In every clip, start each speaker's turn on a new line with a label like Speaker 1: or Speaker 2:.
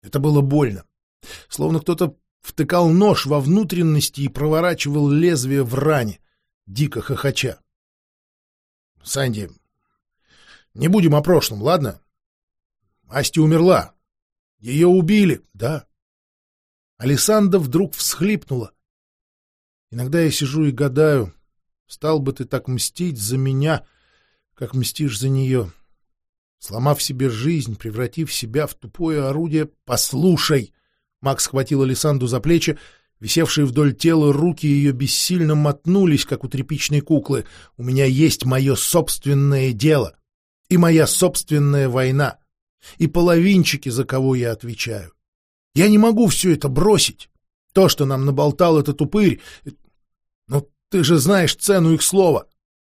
Speaker 1: Это было больно. Словно кто-то втыкал нож во внутренности и проворачивал лезвие в ране, дико хохоча. — Санди, не будем о прошлом, ладно? Асти умерла. Ее убили, да. Алессандра вдруг всхлипнула. Иногда я сижу и гадаю, стал бы ты так мстить за меня, как мстишь за нее, сломав себе жизнь, превратив себя в тупое орудие. Послушай! Макс схватил Алессандру за плечи, висевшие вдоль тела руки ее бессильно мотнулись, как у тряпичной куклы. У меня есть мое собственное дело и моя собственная война, и половинчики, за кого я отвечаю. Я не могу все это бросить. То, что нам наболтал этот упырь... Ну, ты же знаешь цену их слова.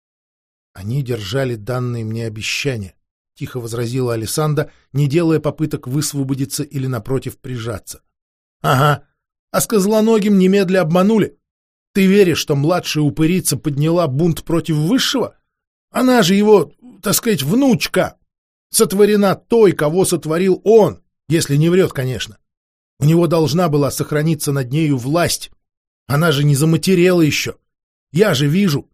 Speaker 1: Они держали данные мне обещания, — тихо возразила Алессандра, не делая попыток высвободиться или, напротив, прижаться. — Ага, а с козлоногим немедля обманули. Ты веришь, что младшая упырица подняла бунт против высшего? Она же его, так сказать, внучка. Сотворена той, кого сотворил он, если не врет, конечно. У него должна была сохраниться над нею власть. Она же не заматерела еще. Я же вижу.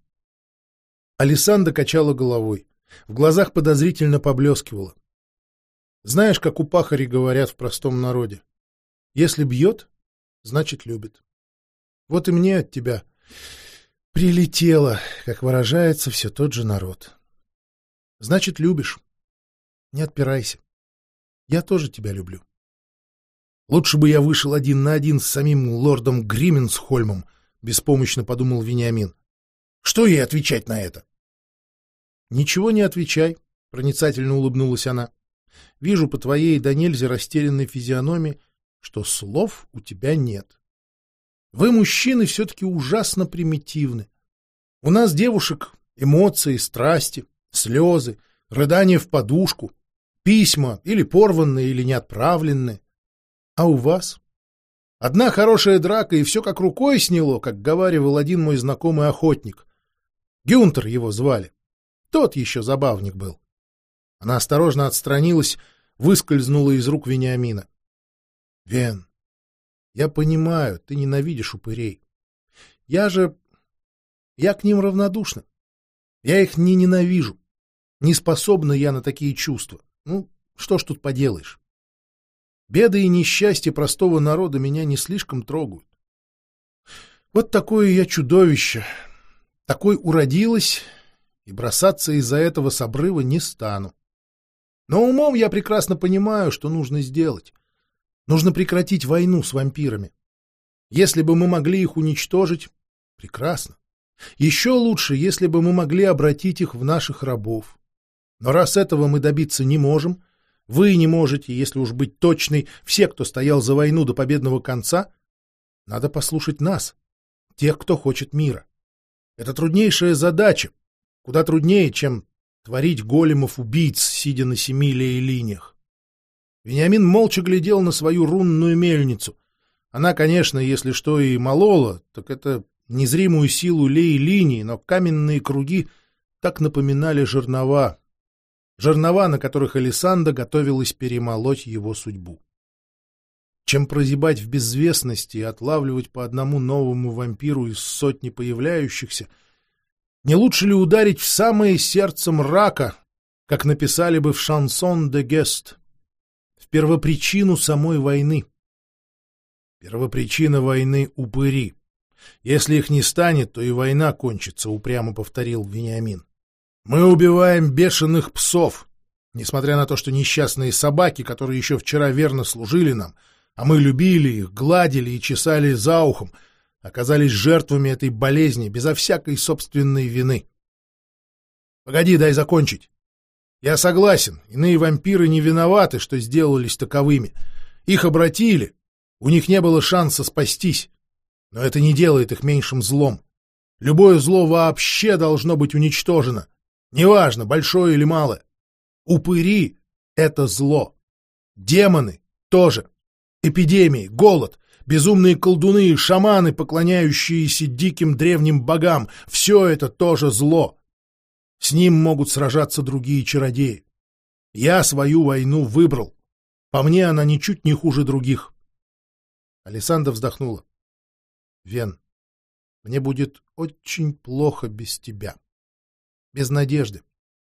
Speaker 1: Алессандра качала головой. В глазах подозрительно поблескивала. Знаешь, как у пахарей говорят в простом народе? Если бьет, значит любит. Вот и мне от тебя прилетело, как выражается все тот же народ. Значит, любишь. Не отпирайся. Я тоже тебя люблю. Лучше бы я вышел один на один с самим лордом Гримменсхольмом, беспомощно подумал Вениамин. Что ей отвечать на это? Ничего не отвечай, проницательно улыбнулась она. Вижу по твоей до нельзя растерянной физиономии, что слов у тебя нет. Вы, мужчины, все-таки ужасно примитивны. У нас, девушек, эмоции, страсти, слезы, рыдания в подушку, письма или порванные, или неотправленные. А у вас? Одна хорошая драка, и все как рукой сняло, как говаривал один мой знакомый охотник. Гюнтер его звали. Тот еще забавник был. Она осторожно отстранилась, выскользнула из рук Вениамина. — Вен, я понимаю, ты ненавидишь упырей. Я к ним равнодушна. Я их не ненавижу. Не способна я на такие чувства. Ну, что ж тут поделаешь? Беды и несчастья простого народа меня не слишком трогают. Вот такое я чудовище. Такой уродилась, и бросаться из-за этого с обрыва не стану. Но умом я прекрасно понимаю, что нужно сделать. Нужно прекратить войну с вампирами. Если бы мы могли их уничтожить, прекрасно. Еще лучше, если бы мы могли обратить их в наших рабов. Но раз этого мы добиться не можем, вы не можете, если уж быть точной, все, кто стоял за войну до победного конца, надо послушать нас, тех, кто хочет мира. Это труднейшая задача, куда труднее, чем творить големов-убийц, сидя на 7 лей-линиях. Вениамин молча глядел на свою рунную мельницу. Она, конечно, если что и молола, так это незримую силу лей-линий, но каменные круги так напоминали жернова. Жернова, на которых Алессандра готовилась перемолоть его судьбу. Чем прозябать в безвестности и отлавливать по одному новому вампиру из сотни появляющихся, не лучше ли ударить в самое сердце мрака, как написали бы в «Шансон де Гест», в первопричину самой войны? Первопричина войны — упыри. Если их не станет, то и война кончится, — упрямо повторил Вениамин. Мы убиваем бешеных псов, несмотря на то, что несчастные собаки, которые еще вчера верно служили нам, а мы любили их, гладили и чесали за ухом, оказались жертвами этой болезни безо всякой собственной вины. Погоди, дай закончить. Я согласен, иные вампиры не виноваты, что сделались таковыми. Их обратили, у них не было шанса спастись, но это не делает их меньшим злом. Любое зло вообще должно быть уничтожено. Неважно, большое или малое. Упыри — это зло. Демоны — тоже. Эпидемии, голод, безумные колдуны и шаманы, поклоняющиеся диким древним богам — все это тоже зло. С ним могут сражаться другие чародеи. Я свою войну выбрал. По мне, она ничуть не хуже других. Алисанда вздохнула. Вен, мне будет очень плохо без тебя. Без надежды.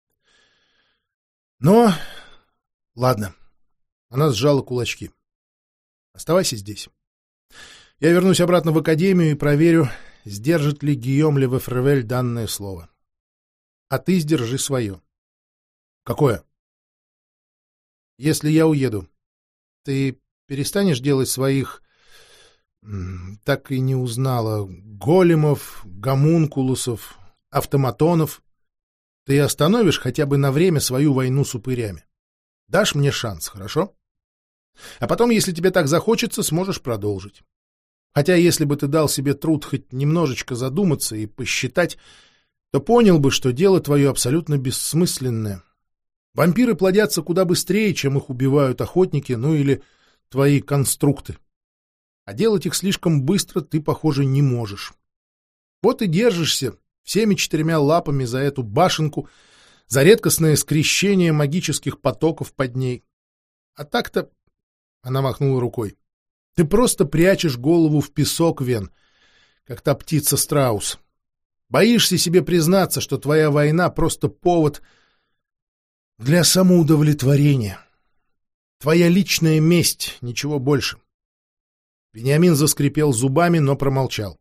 Speaker 1: Но... Ладно. Она сжала кулачки. Оставайся здесь. Я вернусь обратно в академию и проверю, сдержит ли Гийом Левефревель данное слово. А ты сдержи свое. Какое? Если я уеду, ты перестанешь делать своих... Так и не узнала. Големов, гомункулусов, автоматонов. Ты остановишь хотя бы на время свою войну с упырями. Дашь мне шанс, хорошо? А потом, если тебе так захочется, сможешь продолжить. Хотя, если бы ты дал себе труд хоть немножечко задуматься и посчитать, то понял бы, что дело твое абсолютно бессмысленное. Вампиры плодятся куда быстрее, чем их убивают охотники, ну или твои конструкты. А делать их слишком быстро ты, похоже, не можешь. Вот и держишься всеми 4 лапами за эту башенку, за редкостное скрещение магических потоков под ней. А так-то... Она махнула рукой. Ты просто прячешь голову в песок, Вен, как та птица-страус. Боишься себе признаться, что твоя война просто повод для самоудовлетворения. Твоя личная месть, ничего больше. Вениамин заскрипел зубами, но промолчал.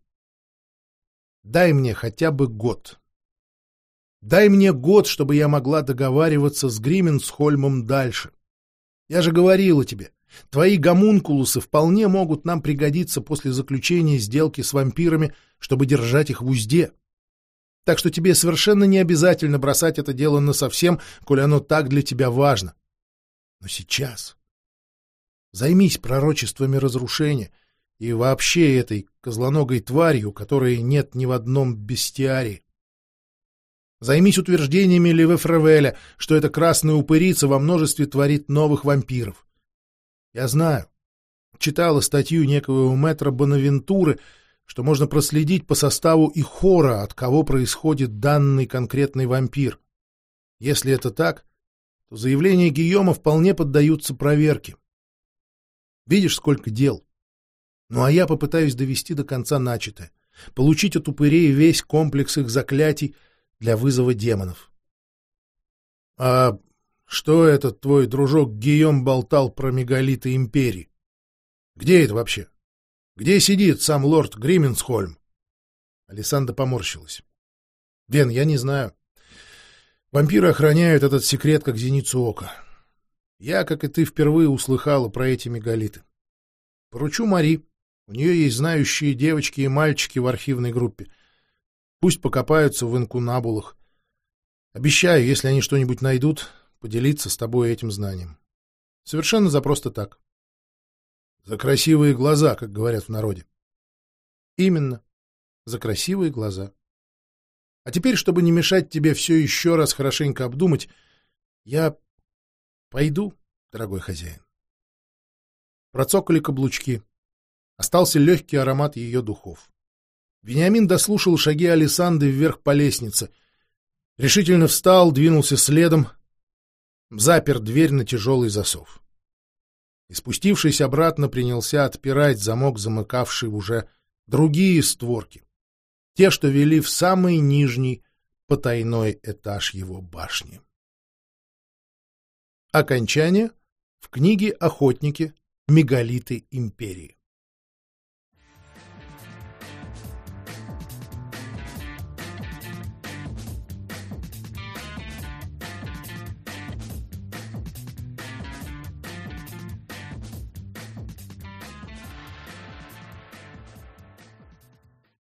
Speaker 1: Дай мне хотя бы год. Дай мне год, чтобы я могла договариваться с Грименсхольмом дальше. Я же говорила тебе, твои гомункулусы вполне могут нам пригодиться после заключения сделки с вампирами, чтобы держать их в узде. Так что тебе совершенно не обязательно бросать это дело насовсем, коль оно так для тебя важно. Но сейчас займись пророчествами разрушения и вообще этой козлоногой тварью, которой нет ни в одном бестиарии. Займись утверждениями Левефревеля, что эта красная упырица во множестве творит новых вампиров. Я знаю. Читала статью некоего мэтра Бонавентуры, что можно проследить по составу и хора, от кого происходит данный конкретный вампир. Если это так, то заявления Гийома вполне поддаются проверке. Видишь, сколько дел. Ну а я попытаюсь довести до конца начатое, получить от упырей весь комплекс их заклятий для вызова демонов. — А что этот твой дружок Гийом болтал про мегалиты империи? Где это вообще? Где сидит сам лорд Грименсхольм? Алисанда поморщилась. — Вен, я не знаю. Вампиры охраняют этот секрет как зеницу ока. Я, как и ты, впервые услыхала про эти мегалиты. Поручу Мари. У нее есть знающие девочки и мальчики в архивной группе. Пусть покопаются в инкунабулах. Обещаю, если они что-нибудь найдут, поделиться с тобой этим знанием. Совершенно за просто так. За красивые глаза, как говорят в народе. Именно. За красивые глаза. А теперь, чтобы не мешать тебе все еще раз хорошенько обдумать, я пойду, дорогой хозяин. Процокали каблучки. Остался легкий аромат ее духов. Вениамин дослушал шаги Алисанды вверх по лестнице. Решительно встал, двинулся следом, запер дверь на тяжелый засов. И, спустившись обратно, принялся отпирать замок, замыкавший уже другие створки, те, что вели в самый нижний потайной этаж его башни. Окончание в книге «Охотники. Мегалиты империи».